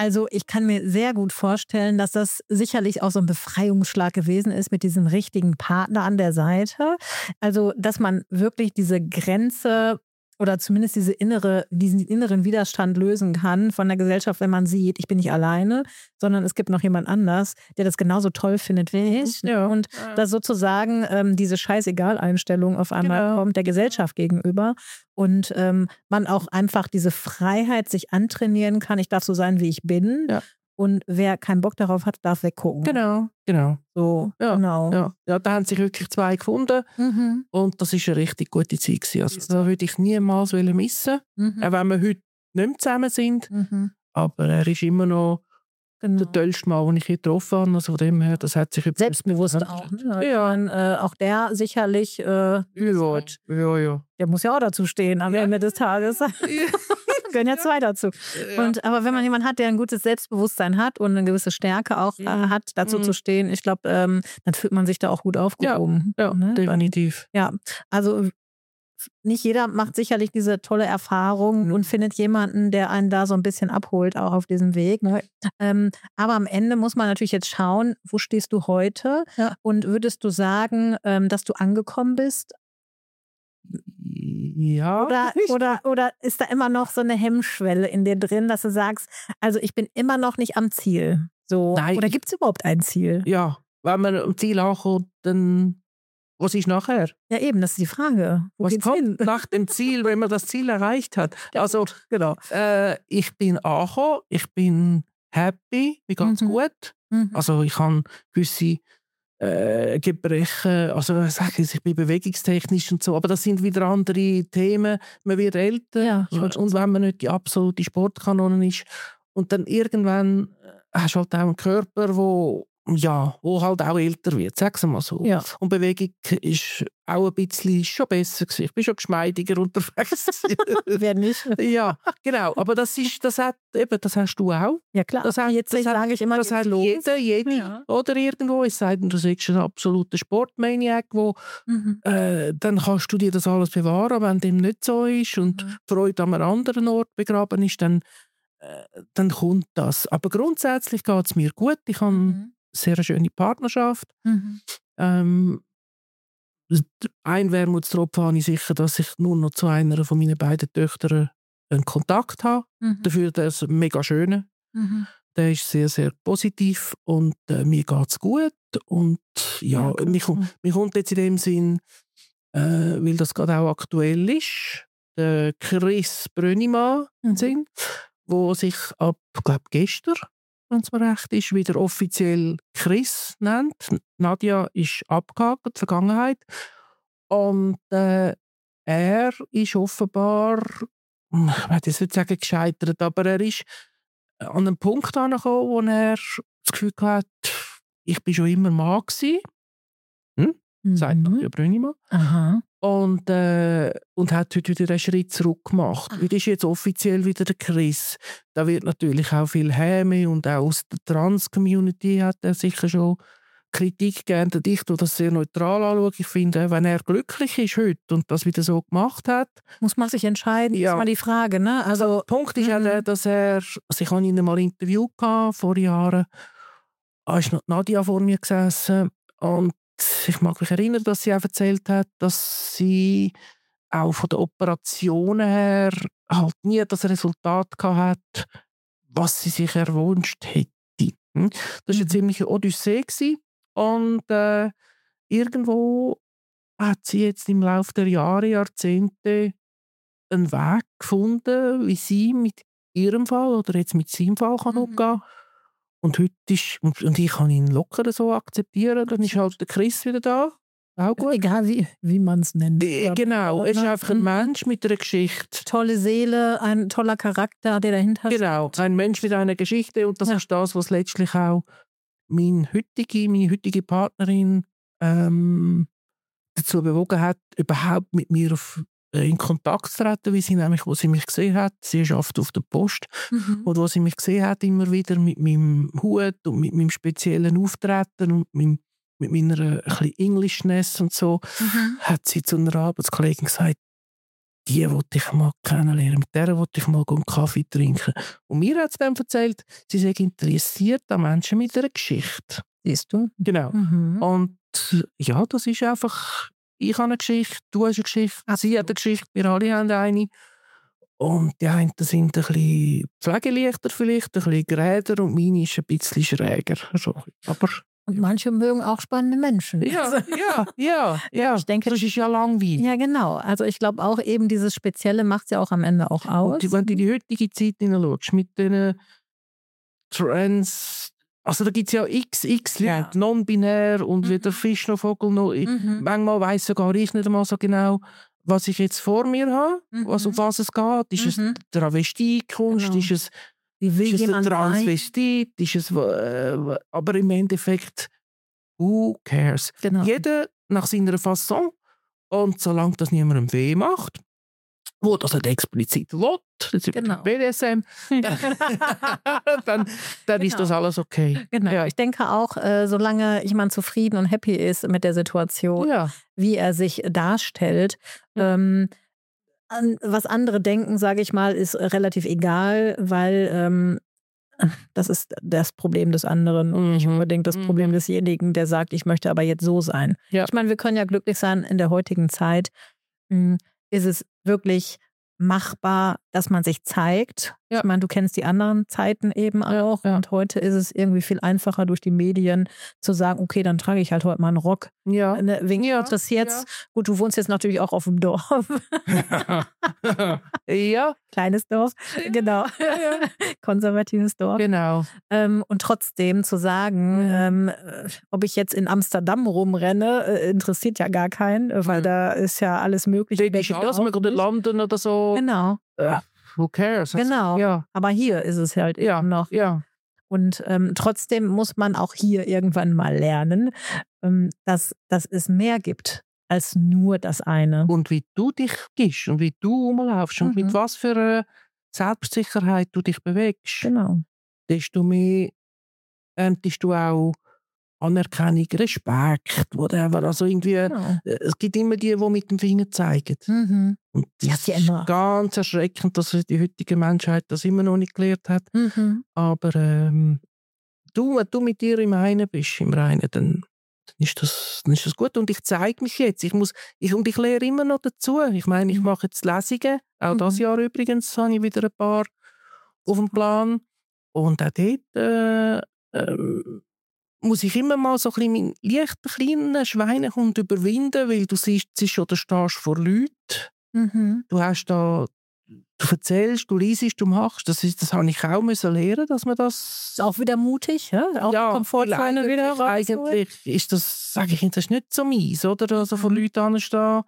Speaker 1: Also ich kann mir sehr gut vorstellen, dass das sicherlich auch so ein Befreiungsschlag gewesen ist mit diesem richtigen Partner an der Seite. Also, dass man wirklich diese Grenze oder zumindest diesen inneren Widerstand lösen kann von der Gesellschaft, wenn man sieht, ich bin nicht alleine, sondern es gibt noch jemand anders, der das genauso toll findet wie ich.
Speaker 2: Ja.
Speaker 1: Und dass sozusagen diese Scheißegal-Einstellung auf einmal kommt der Gesellschaft gegenüber. Und man auch einfach diese Freiheit sich antrainieren kann. Ich darf so sein, wie ich bin.
Speaker 2: Ja.
Speaker 1: Und wer keinen Bock darauf hat, darf weggucken.
Speaker 2: Genau.
Speaker 1: So,
Speaker 2: Ja,
Speaker 1: genau.
Speaker 2: ja, da haben sich wirklich zwei gefunden und das war eine richtig gute Zeit gewesen. Also, das würde ich niemals missen, auch wenn wir heute nicht mehr zusammen sind. Aber er ist immer noch der tollste Mann, den ich hier getroffen habe. Also von dem her, das hat sich
Speaker 1: selbstbewusst auch. Ne? Ja. Meine, auch der sicherlich, der muss ja auch dazu stehen am Ende des Tages. Gehören ja zwei dazu. Aber wenn man jemanden hat, der ein gutes Selbstbewusstsein hat und eine gewisse Stärke auch hat, dazu zu stehen, ich glaube, dann fühlt man sich da auch gut aufgehoben.
Speaker 2: Ja,
Speaker 1: ne?
Speaker 2: definitiv.
Speaker 1: Ja, also nicht jeder macht sicherlich diese tolle Erfahrung und findet jemanden, der einen da so ein bisschen abholt, auch auf diesem Weg. Aber am Ende muss man natürlich jetzt schauen, wo stehst du heute? Ja. Und würdest du sagen, dass du angekommen bist?
Speaker 2: Ja.
Speaker 1: Oder ist da immer noch so eine Hemmschwelle in dir drin, dass du sagst, also ich bin immer noch nicht am Ziel. So.
Speaker 2: Nein,
Speaker 1: oder gibt es überhaupt ein Ziel?
Speaker 2: Ja, wenn man am Ziel ankommt, dann was ist nachher?
Speaker 1: Ja eben, das ist die Frage. Wo
Speaker 2: was
Speaker 1: geht's
Speaker 2: kommt
Speaker 1: hin?
Speaker 2: nach dem Ziel, wenn man das Ziel erreicht hat? Also,
Speaker 1: genau.
Speaker 2: Ich bin angekommen, ich bin happy, mir geht's gut. Also ich habe gewisse Gebrechen, also ich bin bewegungstechnisch und so, aber das sind wieder andere Themen. Man wird älter und wenn man nicht die absolute Sportkanone ist und dann irgendwann hast du halt auch einen Körper, wo halt auch älter wird, sagen wir mal so. Ja. Und Bewegung ist auch ein bisschen schon besser gewesen. Ich bin schon geschmeidiger unterwegs.
Speaker 1: Wer nicht?
Speaker 2: Ja, genau. Aber das hast du auch.
Speaker 1: Ja klar. Das sage ich immer.
Speaker 2: Das hat jeder oder irgendwo. Es sei denn, du bist ein absoluter Sportmaniac, wo dann kannst du dir das alles bewahren, wenn dem nicht so ist und Freude an einem anderen Ort begraben ist, dann kommt das. Aber grundsätzlich geht es mir gut. Ich habe eine sehr schöne Partnerschaft. Ein Wermutstropfen habe ich sicher, dass ich nur noch zu einer von meinen beiden Töchtern einen Kontakt habe. Dafür der ist mega schön. Der ist sehr, sehr positiv und mir geht es gut. Und mir kommt jetzt in dem Sinn, weil das gerade auch aktuell ist, der Chris Brönnimann Sinn, wo sich ab, glaube gestern, wenn es mir recht ist, wieder offiziell Chris nennt. Nadja ist abgehakt, die Vergangenheit. Und er ist offenbar, ich möchte jetzt nicht sagen gescheitert, aber er ist an einem Punkt angekommen, wo er das Gefühl hat, ich bin schon immer Mann gewesen. Sagt Nadja Brönnimann. Und hat heute wieder einen Schritt zurück gemacht. Das ist jetzt offiziell wieder der Chris. Da wird natürlich auch viel Häme und auch aus der Trans-Community hat er sicher schon Kritik gegeben. Ich tue das sehr neutral anschauen. Ich finde, wenn er glücklich ist heute und das wieder so gemacht hat,
Speaker 1: muss man sich entscheiden. Ja. Das ist mal die Frage. Ne? Also,
Speaker 2: der Punkt ist ja, dass ich habe ihn mal interviewt vor Jahren. Da ist noch Nadja vor mir gesessen und ich mag mich erinnern, dass sie auch erzählt hat, dass sie auch von den Operationen her halt nie das Resultat gehabt hat, was sie sich erwünscht hätte. Das war eine ziemliche Odyssee gewesen. Und irgendwo hat sie jetzt im Laufe der Jahrzehnte einen Weg gefunden, wie sie mit ihrem Fall oder jetzt mit seinem Fall kann umgehen. Und heute ist, und ich kann ihn locker so akzeptieren, dann ist halt der Chris wieder da. Auch gut.
Speaker 1: Egal wie man es nennt.
Speaker 2: Genau, er ist einfach ein Mensch mit einer Geschichte.
Speaker 1: Tolle Seele, ein toller Charakter, der dahinter steht.
Speaker 2: Genau, ein Mensch mit einer Geschichte und das ist das, was letztlich auch meine heutige Partnerin dazu bewogen hat, überhaupt mit mir in Kontakt zu treten, wie sie nämlich, wo sie mich gesehen hat, sie arbeitet auf der Post, und wo sie mich gesehen hat, immer wieder mit meinem Hut und mit meinem speziellen Auftreten und mit meiner ein bisschen Englishness und so, hat sie zu einer Arbeitskollegin gesagt, die wollte ich mal kennenlernen, mit der wollte ich mal einen Kaffee trinken. Und mir hat es dann erzählt, sie sei interessiert an Menschen mit einer Geschichte.
Speaker 1: Siehst du?
Speaker 2: Genau. Und ja, das ist einfach, ich habe eine Geschichte, du hast eine Geschichte, sie hat eine Geschichte, wir alle haben eine. Und die einen sind ein bisschen pflegeleichter vielleicht, ein bisschen geräder und meine ist ein bisschen schräger. Also, aber
Speaker 1: und manche mögen auch spannende Menschen.
Speaker 2: Ja.
Speaker 1: Ich denke,
Speaker 2: das ist ja langweilig.
Speaker 1: Ja, genau. Also ich glaube auch eben dieses Spezielle macht es ja auch am Ende auch aus.
Speaker 2: Und wenn du in die heutige Zeit hineinschaust, mit den Trans, also da gibt es ja x Leute, non-binär und weder Fisch noch Vogel noch. Manchmal weiss sogar ich nicht einmal so genau, was ich jetzt vor mir habe, um was es geht. Ist es Travestiekunst,
Speaker 1: Genau.
Speaker 2: ist es
Speaker 1: ein
Speaker 2: Transvestit, ist es, aber im Endeffekt, who cares?
Speaker 1: Genau.
Speaker 2: Jeder nach seiner Fasson und solange das niemandem weh macht, wo das nicht explizit will, das ist BDSM, dann ist das alles okay.
Speaker 1: Genau. Ja. Ich denke auch, solange jemand zufrieden und happy ist mit der Situation, wie er sich darstellt, was andere denken, sage ich mal, ist relativ egal, weil das ist das Problem des anderen und nicht unbedingt das Problem desjenigen, der sagt, ich möchte aber jetzt so sein. Ja. Ich meine, wir können ja glücklich sein, in der heutigen Zeit ist es wirklich machbar, dass man sich zeigt. Ja. Ich meine, du kennst die anderen Zeiten eben auch und heute ist es irgendwie viel einfacher durch die Medien zu sagen, okay, dann trage ich halt heute mal einen Rock. Ja. Wegen interessiert's. Ja. Gut, du wohnst jetzt natürlich auch auf dem Dorf.
Speaker 2: Ja.
Speaker 1: Kleines Dorf, genau. Ja. Konservatives Dorf.
Speaker 2: Genau.
Speaker 1: Und trotzdem zu sagen, ob ich jetzt in Amsterdam rumrenne, interessiert ja gar keinen, weil da ist ja alles möglich.
Speaker 2: Da ist alles möglich, London oder so.
Speaker 1: Genau.
Speaker 2: Who cares?
Speaker 1: Genau. Ja. Aber hier ist es halt eben noch. Ja. Und trotzdem muss man auch hier irgendwann mal lernen, dass es mehr gibt als nur das eine.
Speaker 2: Und wie du dich gibst und wie du rumlaufst und mit was für einer Selbstsicherheit du dich bewegst,
Speaker 1: genau.
Speaker 2: desto mehr erntest du auch Anerkennung, Respekt, whatever. Also irgendwie, es gibt immer die mit dem Finger zeigen. Und das ist ganz erschreckend, dass die heutige Menschheit das immer noch nicht gelernt hat. Aber wenn du mit dir im Reinen bist, dann ist das gut. Und ich zeige mich jetzt. Ich lehre immer noch dazu. Ich meine, ich mache jetzt Lesungen. Auch dieses Jahr übrigens habe ich wieder ein paar auf dem Plan. Und auch dort muss ich immer mal so ein bisschen meinen leichten kleinen Schweinehund überwinden, weil du siehst oder stehst vor Leuten. Du erzählst, du liest, du machst. Das habe ich auch lernen, dass man das...
Speaker 1: Ist auch wieder mutig, ja? Auch
Speaker 2: Komfortzone wieder raus. Eigentlich ist das, sage ich, das ist nicht so mies, oder? Also vor Leuten anstehen.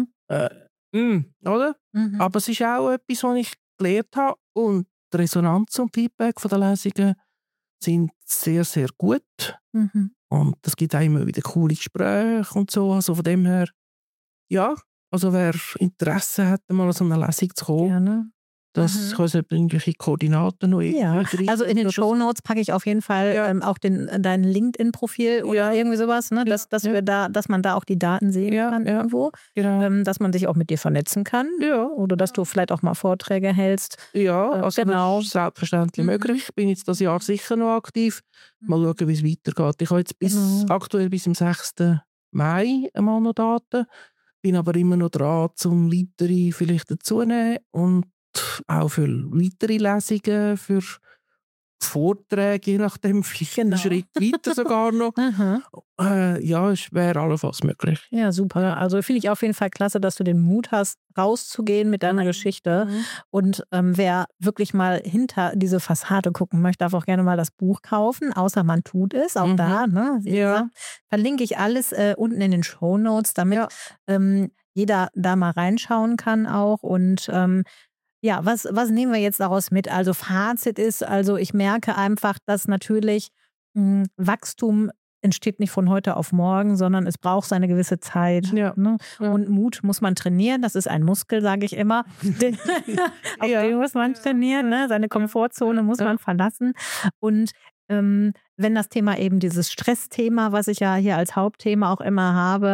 Speaker 2: Oder? Aber es ist auch etwas, was ich gelernt habe. Und die Resonanz und Feedback von den Lesungen sind sehr, sehr gut. Und es gibt auch immer wieder coole Gespräche und so. Also von dem her, ja, also wer Interesse hat, mal an so eine Lesung zu kommen, gerne. Das können irgendwelche Koordinaten noch
Speaker 1: also in den Shownotes packe ich auf jeden Fall auch dein LinkedIn-Profil oder irgendwie sowas, ne? Dass man da auch die Daten sehen kann irgendwo. Genau. Dass man sich auch mit dir vernetzen kann. Ja. Oder dass du vielleicht auch mal Vorträge hältst.
Speaker 2: Ja, also das ist selbstverständlich möglich. Ich bin jetzt das Jahr sicher noch aktiv. Mal schauen, wie es weitergeht. Ich habe jetzt aktuell bis zum 6. Mai einmal noch Daten. Bin aber immer noch dran, um weitere vielleicht dazuzunehmen und auch für weitere Lesungen, für Vorträge, je nachdem, vielleicht einen Schritt weiter sogar noch. Ja, es wäre allenfalls möglich.
Speaker 1: Ja, super. Also finde ich auf jeden Fall klasse, dass du den Mut hast, rauszugehen mit deiner Geschichte. Und wer wirklich mal hinter diese Fassade gucken möchte, darf auch gerne mal das Buch kaufen, außer man tut es. Auch da, ne? Ja. Verlinke ich alles unten in den Shownotes, damit jeder da mal reinschauen kann auch. Und ja, was nehmen wir jetzt daraus mit? Also Fazit ist, also ich merke einfach, dass natürlich Wachstum entsteht nicht von heute auf morgen, sondern es braucht seine gewisse Zeit. Ja. Ne? Ja. Und Mut muss man trainieren. Das ist ein Muskel, sage ich immer. Auf den muss man trainieren. Ne? Seine Komfortzone muss man verlassen. Und wenn das Thema eben dieses Stressthema, was ich ja hier als Hauptthema auch immer habe,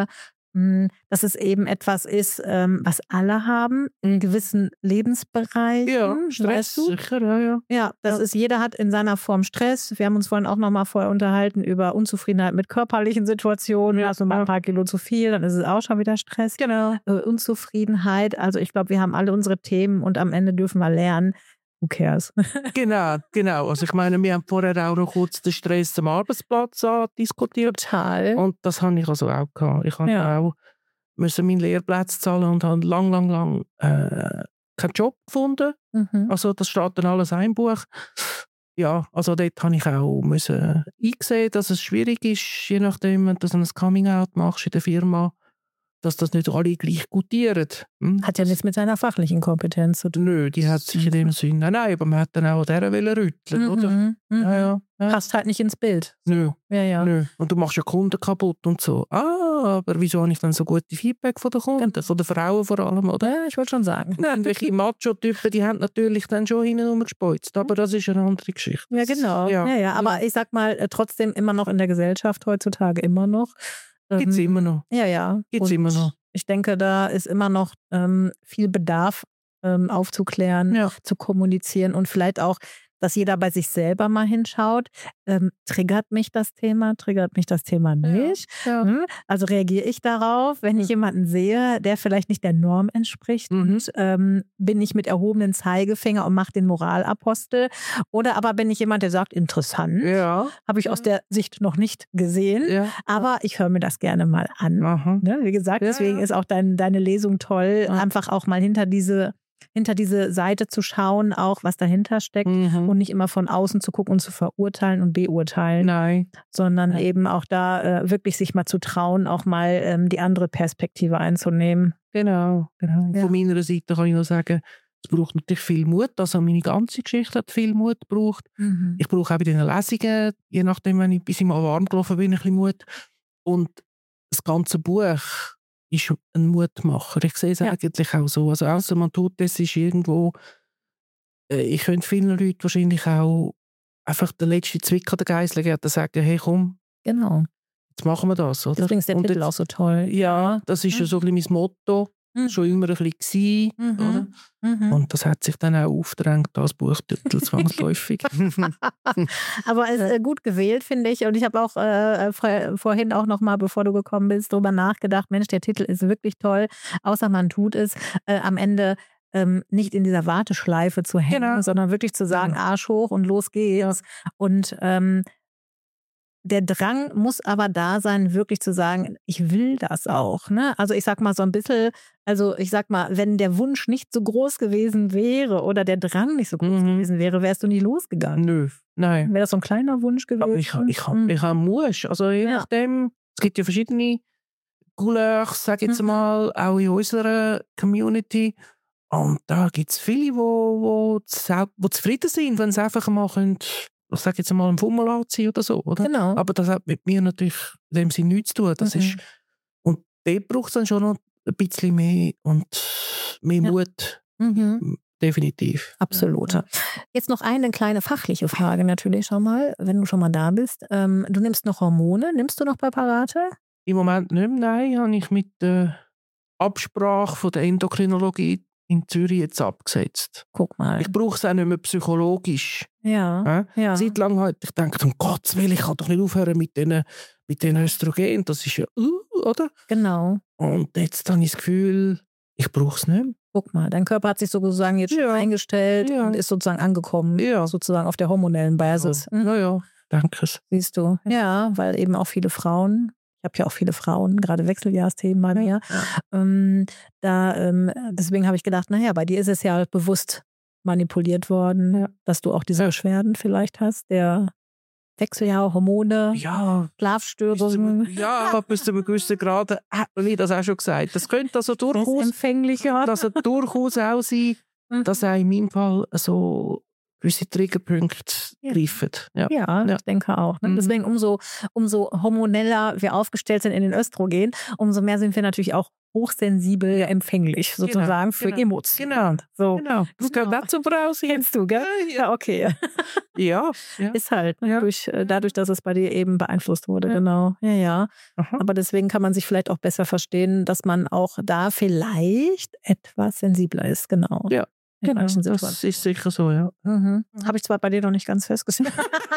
Speaker 1: dass es eben etwas ist, was alle haben, in gewissen Lebensbereichen.
Speaker 2: Ja, Stress,
Speaker 1: weißt du?
Speaker 2: sicher, ja.
Speaker 1: Ja, das ist, jeder hat in seiner Form Stress. Wir haben uns vorhin auch noch mal vorher unterhalten über Unzufriedenheit mit körperlichen Situationen. Hast du mal ein paar Kilo zu viel, dann ist es auch schon wieder Stress.
Speaker 2: Genau.
Speaker 1: Unzufriedenheit. Also ich glaube, wir haben alle unsere Themen und am Ende dürfen wir lernen. Who cares?
Speaker 2: Genau. Also ich meine, wir haben vorher auch noch kurz den Stress am Arbeitsplatz diskutiert.
Speaker 1: Total.
Speaker 2: Und das habe ich also auch gehabt. Ich musste auch meinen Lehrplatz zahlen und habe lang keinen Job gefunden. Also das steht dann alles ein Buch. Ja, also dort habe ich auch einsehen, dass es schwierig ist, je nachdem, wenn du so ein Coming-out machst in der Firma, dass das nicht alle gleich gutieren.
Speaker 1: Hat ja nichts mit seiner fachlichen Kompetenz zu tun.
Speaker 2: Nö, die hat sich in dem Sinn, nein, aber man hat dann auch an dieser rütteln, oder? Ja.
Speaker 1: Passt halt nicht ins Bild.
Speaker 2: Nö.
Speaker 1: Ja.
Speaker 2: Nö. Und du machst ja Kunden kaputt und so. Aber wieso habe ich dann so gute Feedback von den Kunden? Von den Frauen vor allem, oder?
Speaker 1: Ja, ich wollte schon sagen.
Speaker 2: Nein, welche Macho-Typen, die haben natürlich dann schon hinten rumgespeuzt. Aber das ist eine andere Geschichte.
Speaker 1: Ja, genau. Ja. Aber ich sag mal, trotzdem immer noch in der Gesellschaft heutzutage immer noch.
Speaker 2: Gibt's immer noch.
Speaker 1: Ja.
Speaker 2: Gibt's immer noch.
Speaker 1: Ich denke, da ist immer noch viel Bedarf aufzuklären, zu kommunizieren und vielleicht auch, dass jeder bei sich selber mal hinschaut. Triggert mich das Thema nicht?
Speaker 2: Ja.
Speaker 1: Also reagiere ich darauf, wenn ich jemanden sehe, der vielleicht nicht der Norm entspricht? Bin ich mit erhobenem Zeigefinger und mache den Moralapostel? Oder aber bin ich jemand, der sagt, interessant, habe ich aus der Sicht noch nicht gesehen, aber ich höre mir das gerne mal an. Ne? Wie gesagt, deswegen ist auch deine Lesung toll, einfach auch mal hinter diese Seite zu schauen, auch was dahinter steckt und nicht immer von außen zu gucken und zu verurteilen und beurteilen, sondern eben auch da wirklich sich mal zu trauen, auch mal die andere Perspektive einzunehmen.
Speaker 2: Genau. Ja. Von meiner Seite kann ich noch sagen, es braucht natürlich viel Mut, also meine ganze Geschichte hat viel Mut gebraucht. Ich brauche auch bei den Lesungen, je nachdem, wenn ich bis ich mal warm gelaufen bin, ein bisschen Mut. Und das ganze Buch ist ein Mutmacher. Ich sehe es eigentlich auch so. Also außer man tut das, ist irgendwo, ich könnte vielen Leuten wahrscheinlich auch einfach den letzten Zwick an den Geißel geben und sagen, hey komm,
Speaker 1: genau.
Speaker 2: jetzt machen wir das. Oder?
Speaker 1: Deswegen ist der Titel auch so toll.
Speaker 2: Ja, das ist ja so ein bisschen mein Motto. Schon immer ein bisschen gewesen, oder? Und das hat sich dann auch aufgedrängt als Buchtitel zwangsläufig.
Speaker 1: Aber es ist gut gewählt, finde ich. Und ich habe auch vorhin auch noch mal, bevor du gekommen bist, darüber nachgedacht, Mensch, der Titel ist wirklich toll, außer man tut es am Ende nicht in dieser Warteschleife zu hängen, sondern wirklich zu sagen, Arsch hoch und los geht's. Und der Drang muss aber da sein, wirklich zu sagen, ich will das auch. Ne? Also ich sag mal so ein bisschen, wenn der Wunsch nicht so groß gewesen wäre oder der Drang nicht so groß gewesen wäre, wärst du nie losgegangen.
Speaker 2: Nö, nein.
Speaker 1: Wäre das so ein kleiner Wunsch gewesen?
Speaker 2: Aber ich habe Mut. Also je nachdem, es gibt ja verschiedene Couleurs, sage ich jetzt mal, auch in unserer Community. Und da gibt es viele, die zufrieden sind, wenn sie einfach mal können, ich sage jetzt mal, einen Fummel anziehen oder so. Oder?
Speaker 1: Genau.
Speaker 2: Aber das hat mit mir natürlich in dem Sinne nichts zu tun. Das ist, und dort braucht es dann schon noch ein bisschen mehr und mehr Mut. Definitiv.
Speaker 1: Absolut. Jetzt noch eine kleine fachliche Frage natürlich schon mal, wenn du schon mal da bist. Du nimmst noch Hormone. Nimmst du noch Präparate?
Speaker 2: Im Moment nicht mehr, nein. Habe ich mit der Absprache von der Endokrinologie in Zürich jetzt abgesetzt.
Speaker 1: Guck mal.
Speaker 2: Ich brauche es auch nicht mehr psychologisch.
Speaker 1: Ja.
Speaker 2: Seit lang halt, ich denke, um Gottes Willen, ich kann doch nicht aufhören mit den Östrogen. Das ist ja, oder?
Speaker 1: Genau.
Speaker 2: Und jetzt habe ich das Gefühl, ich brauche es nicht mehr.
Speaker 1: Guck mal, dein Körper hat sich sozusagen jetzt schon eingestellt und ist sozusagen angekommen, sozusagen auf der hormonellen Basis.
Speaker 2: Ja, danke.
Speaker 1: Siehst du. Ja, weil eben auch viele Frauen, ich habe ja auch viele Frauen, gerade Wechseljahrsthemen bei mir, deswegen habe ich gedacht, naja, bei dir ist es ja bewusst manipuliert worden, dass du auch diese Beschwerden vielleicht hast, der Wechseljahre, Hormone, Schlafstörungen.
Speaker 2: Ja, bis zu einem gewissen Grad, wie das auch schon gesagt, das könnte also durchaus auch sein, dass auch in meinem Fall so gewisse Triggerpunkte greifen. Ja.
Speaker 1: Ich denke auch. Ne? Deswegen umso hormoneller wir aufgestellt sind in den Östrogen, umso mehr sind wir natürlich auch hochsensibel empfänglich sozusagen für Emotionen. So.
Speaker 2: Genau. Das gehört dazu raus.
Speaker 1: Kennst du, gell? Ja, okay.
Speaker 2: Ja.
Speaker 1: Ist halt, ne? Dadurch, dass es bei dir eben beeinflusst wurde, genau. Ja.
Speaker 2: Aha.
Speaker 1: Aber deswegen kann man sich vielleicht auch besser verstehen, dass man auch da vielleicht etwas sensibler ist, genau.
Speaker 2: Ja. Genau,
Speaker 1: manchen
Speaker 2: das
Speaker 1: Situationen.
Speaker 2: ist sicher so, ja.
Speaker 1: Habe ich zwar bei dir noch nicht ganz festgestellt.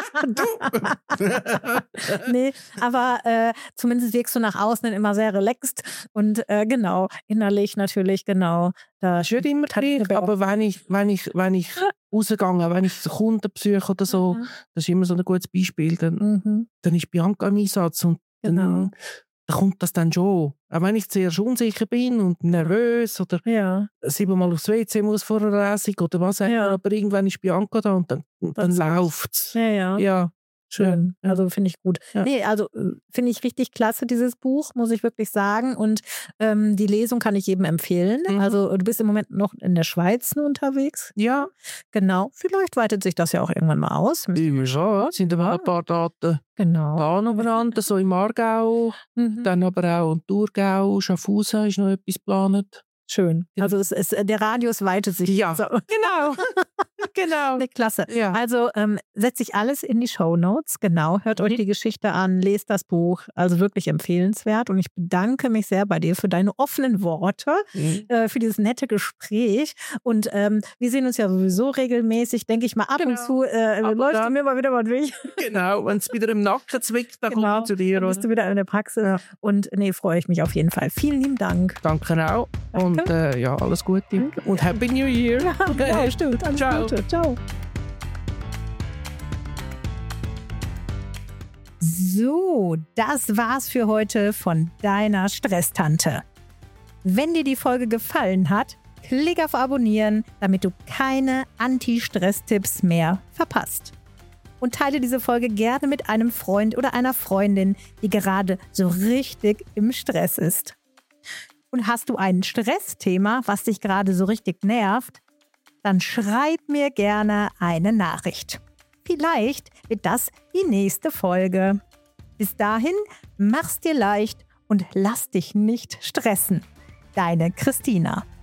Speaker 1: Nee, aber zumindest wirkst du nach außen immer sehr relaxed und genau, innerlich natürlich, genau. Da
Speaker 2: Ist nicht immer gleich, aber wenn ich rausgehe, wenn ich so Kunden besuche oder so, das ist immer so ein gutes Beispiel, dann ist Bianca im Einsatz und dann kommt das dann schon. Auch wenn ich zuerst unsicher bin und nervös oder 7-mal aufs WC muss vor einer Lesung oder was auch immer, aber irgendwann ist Bianca da und dann läuft es. Ja.
Speaker 1: Schön, also finde ich gut.
Speaker 2: Ja.
Speaker 1: Nee, also finde ich richtig klasse, dieses Buch, muss ich wirklich sagen. Und die Lesung kann ich jedem empfehlen. Also du bist im Moment noch in der Schweiz unterwegs.
Speaker 2: Ja.
Speaker 1: Genau, vielleicht weitet sich das ja auch irgendwann mal aus.
Speaker 2: Immer schon, sind aber ein paar Daten umeinander, so im Aargau, dann aber auch im Thurgau, Schaffhausen ist noch etwas geplant.
Speaker 1: Schön. Also der Radius weitet sich.
Speaker 2: Ja,
Speaker 1: so.
Speaker 2: Genau.
Speaker 1: Nee, klasse.
Speaker 2: Ja.
Speaker 1: Also setze ich alles in die Shownotes. Genau, hört euch die Geschichte an, lest das Buch. Also wirklich empfehlenswert. Und ich bedanke mich sehr bei dir für deine offenen Worte, für dieses nette Gespräch. Und wir sehen uns ja sowieso regelmäßig, denke ich mal, ab und zu läuft du mir mal wieder was weg.
Speaker 2: Genau, wenn es wieder im Nacken zwickt, dann kommt es zu dir.
Speaker 1: Dann bist du wieder in der Praxis. Ja. Und freue ich mich auf jeden Fall. Vielen lieben Dank.
Speaker 2: Danke auch. Und alles Gute. Und Happy New Year.
Speaker 1: Ja, stimmt. Alles
Speaker 2: Ciao.
Speaker 1: Gute. Ciao. So, das war's für heute von deiner Stresstante. Wenn dir die Folge gefallen hat, klick auf Abonnieren, damit du keine Anti-Stress-Tipps mehr verpasst. Und teile diese Folge gerne mit einem Freund oder einer Freundin, die gerade so richtig im Stress ist. Und hast du ein Stressthema, was dich gerade so richtig nervt, dann schreib mir gerne eine Nachricht. Vielleicht wird das die nächste Folge. Bis dahin, mach's dir leicht und lass dich nicht stressen. Deine Christina.